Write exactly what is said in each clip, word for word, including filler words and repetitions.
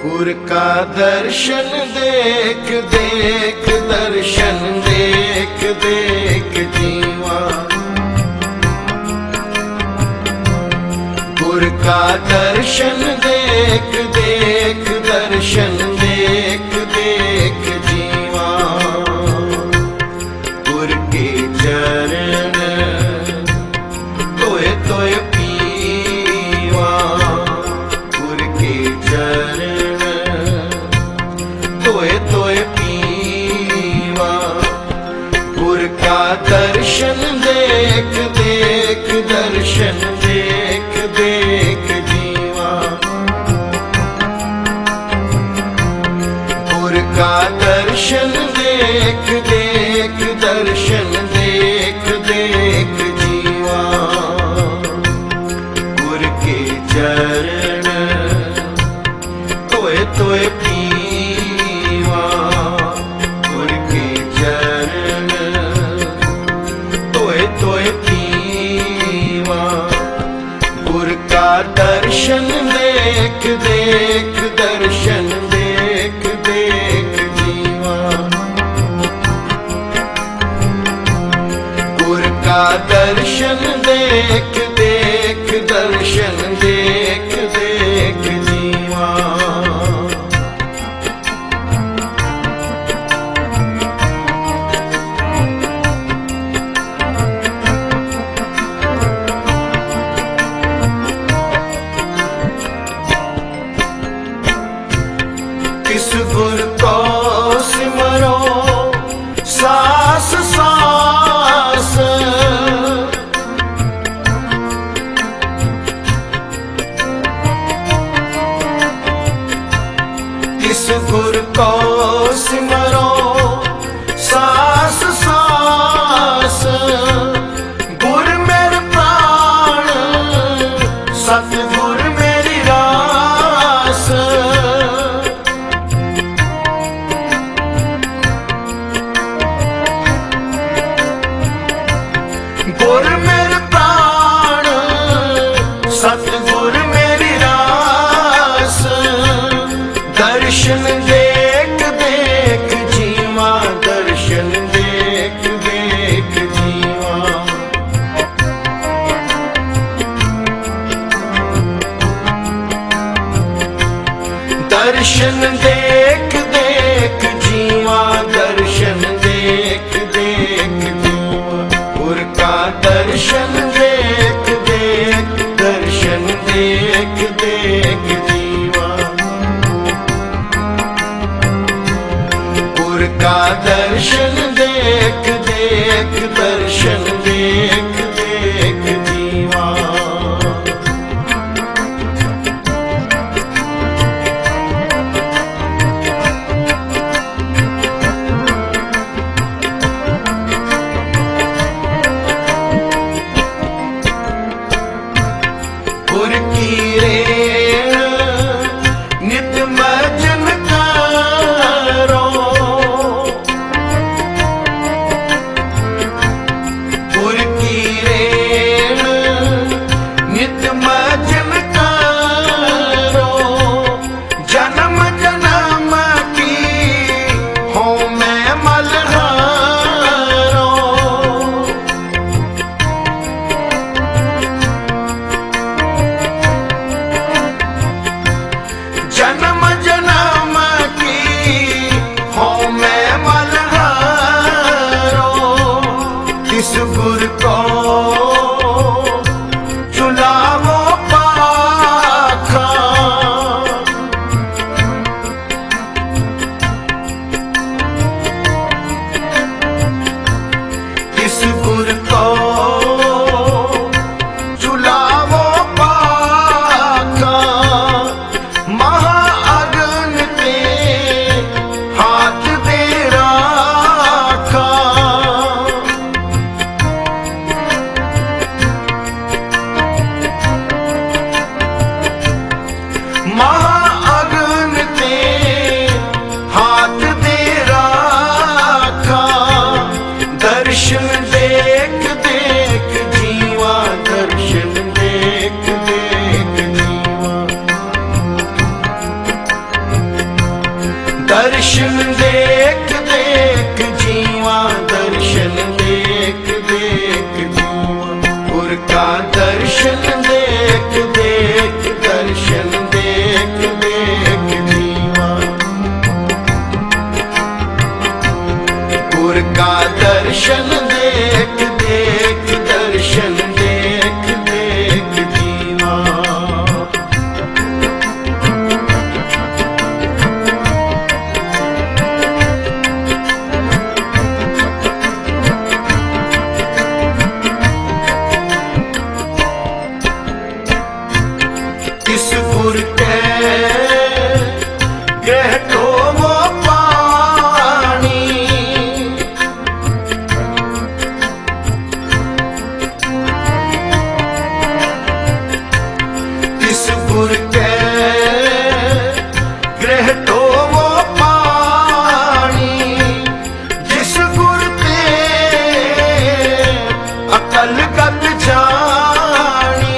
गुर का दर्शन देख देख दर्शन देख देख जीवा। गुर का दर्शन देख देख दर्शन देख देख जीवा। गुर के चरण तोय तोय पीवा। गुर के चरण तोय तोय पीवा। गुर का दर्शन देख देख दर्शन देख देख जीवा। गुर का दर्शन देख देख दर्शन देख देख जीवा। गुर के चरण तोय तोय पीवा। गुर के चरण तोय तोय पीवा। गुर का दर्शन देख देख दर्शन देख देख जीवा। गुर का दर्शन देख देख दर्शन देख देख जीवा। किस गुर को सिमरो सास सास। किस गुर को सिमरो सास सास। गुर मेरे प्राण सतगुर मेरी रास। गुर मेरे प्राण सतगुर मेरी रास। दर्शन देख देख जीवा। दर्शन देख देख जीवा। दर्शन देख देख जीवा। दर्शन देख देख जीवा। गुर का दर्शन देख देख दर्शन देख देख जीवा। गुर का दर्शन देख देख दर्शन देख देख जीवा। गुर की रेण नित मजन करो। गुर की रेण नित मजन करो। जन्म जन्म की हो मैं मलहारो। जन्म जन्म की हो मैं मलहारो। किस गुर को चुलावो पाखा। किस गुर को चुलावो पाखा। महाअग्न पे हाथ दे राखा। महाअग्न पे हाथ दे राखा। दर्शन देख देख जीवा। दर्शन देख देख जीवा। दर्शन देख देख जीवा, दर्शन देख देख जीवा, गुर का दर्शन देख देख, दर्शन देख देख जीवा, गुर का दर्शन देख देख, दर्शन देख देख जीवा। किस गुर के ग्रह को वो पानी, किस गुर के ग्रह तो वो पानी, जिस गुर पे अकल गत जानी,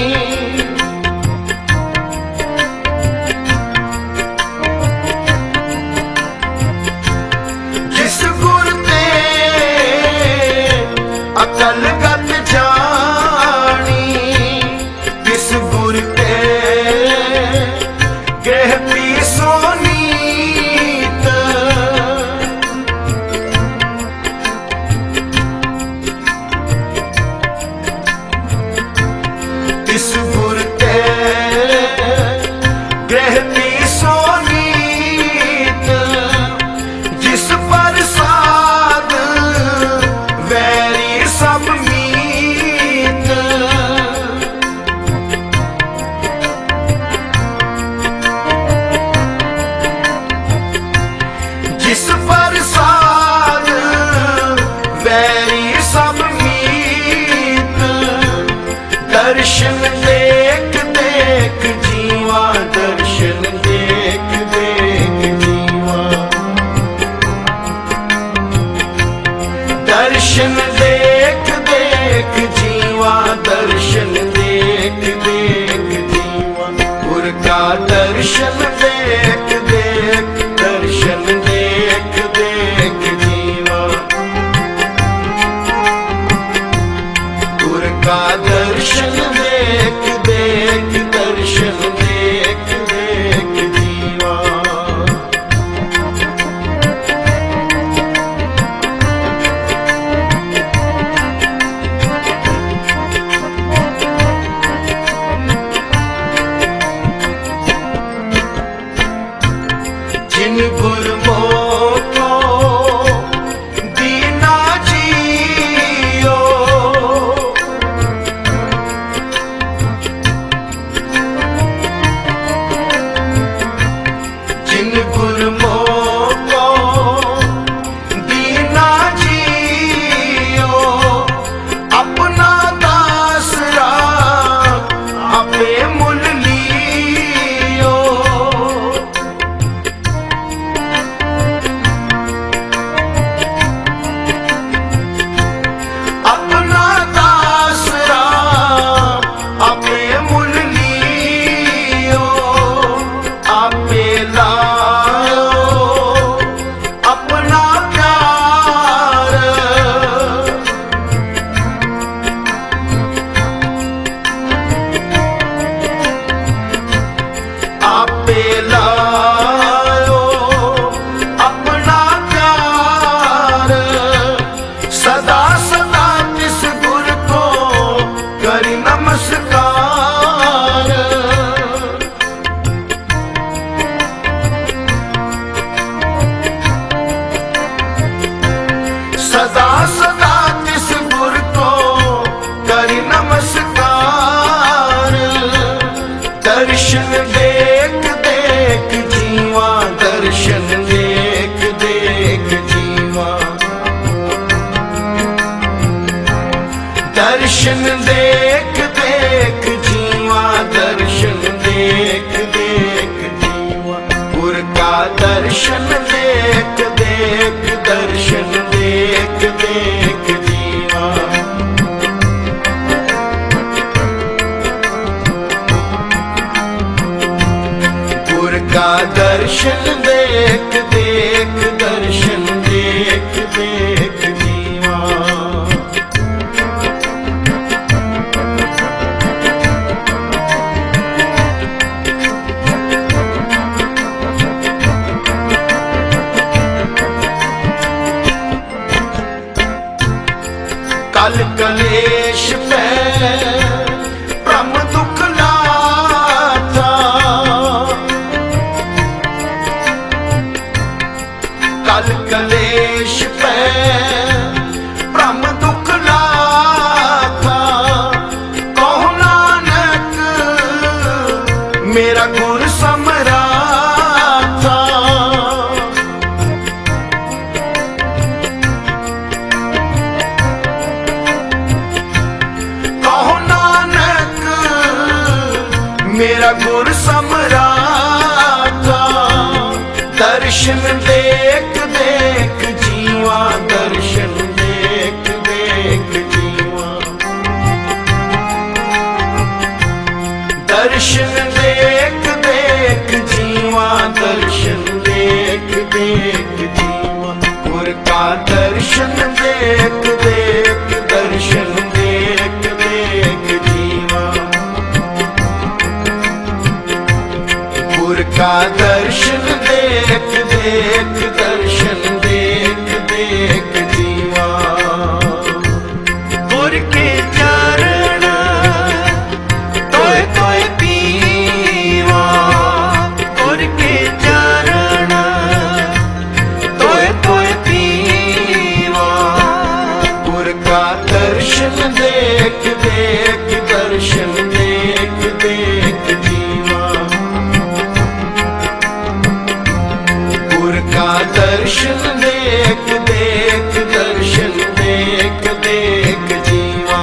जिस गुर पे अकल गत जानी, किस गुर पे ग्रह पी सोनीत, किस गुर पे ग्रह पी सोनीत, जिस पर साध वैरी सब मीत, जिस पर साध वैरी सब मीत, दर्शन देख देख जीवा, दर्शन देख देख जीवा, दर्शन देख देख जीवा, दर्शन देख देख जीवा, गुर का दर्शन देख देख, दर्शन देख देख जीवा, गुर का दर्शन देख देख, दर्शन देख देख जीवा। जिन गुरमों को दीना जियो, जिन गुरमों को दीना जियो, अपना दासरा आपे मुल लियो, अपना दासरा आपे मुल लियो, आपे लायो अपना प्यार, आपे लायो अपना प्यार, सदा सदा तिस गुर को करी नमस्कार, सदा सदा तिस गुर को करी नमस्कार, दर्शन देख देख जीवा, दर्शन देख देख जीवा, दर्शन देख देख जीवा, दर्शन देख देख जीवा, गुर का दर्शन देख देख, दर्शन देख देख जीवा, गुर का का दर्शन देख देख दर्शन देख देख जीवा। कल कलेश पे ब्रह्म दुख लाथा, कल कलेश पे ब्रह्म दुख लाथा। कहो नानक मेरा गुर समराथा, मेरा गुर समराथा। दर्शन देख देख जीवा, दर्शन देख देख जीवा। दर्शन देख देख जीवा, दर्शन देख देख जीवा। गुर का दर्शन देख देख दर्शन देख देख जीवा। गुर का दर्शन देख देख दर्शन देख देख जीवा। गुर के चरण तोय तोय पीवा, गुर के चरण तोय तोय पीवा। गुर का दर्शन देख देख दर्शन देख देख जीवा। गुर का दर्शन देख देख दर्शन देख देख जीवा।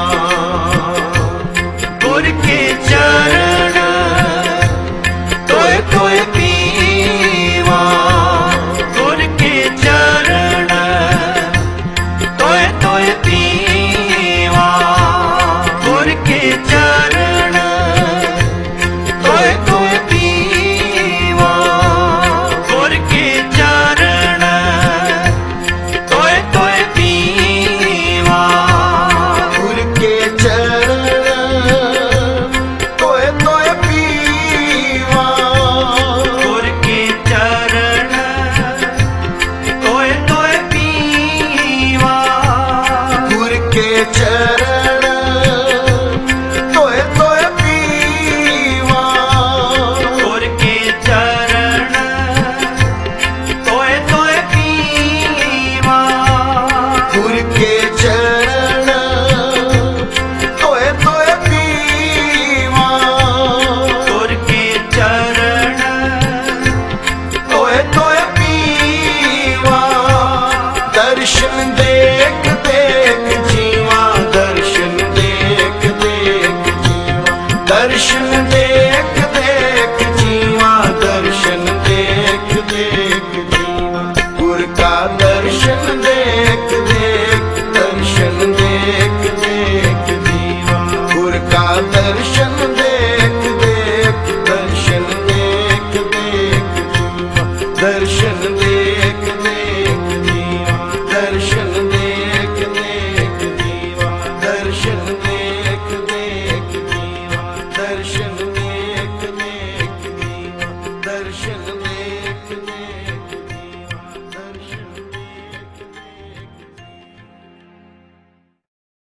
गुर के चरण तोय तोय पीवा, गुर के चरण तोय तोय पीवा। गुर के चरण तोय तोय पीवा। गुर के चरण तोय तोय पीवा। गुर के चरण तोय तोय पीवा। गुर के चरण तोय तोय पीवा। गुर के चरण तोय तोय पीवा। गुर के चरण तोय तोय पीवा। गुर के चरण तोय तोय पीवा। गुर के चरण तोय तोय पीवा। दर्शन देख देख जीवा, दर्शन देख देख जीवा। दर्शन देख देख जीवा, दर्शन देख देख जीवा। गुर का दर्शन देख देख दर्शन देख देख जीवा। गुर का दर्शन देख देख दर्शन देख देख जीवा। दर्शन देख देख जीवा। दर्शन देख देख जीवा। दर्शन देख देख जीवा। दर्शन देख देख जीवा। दर्शन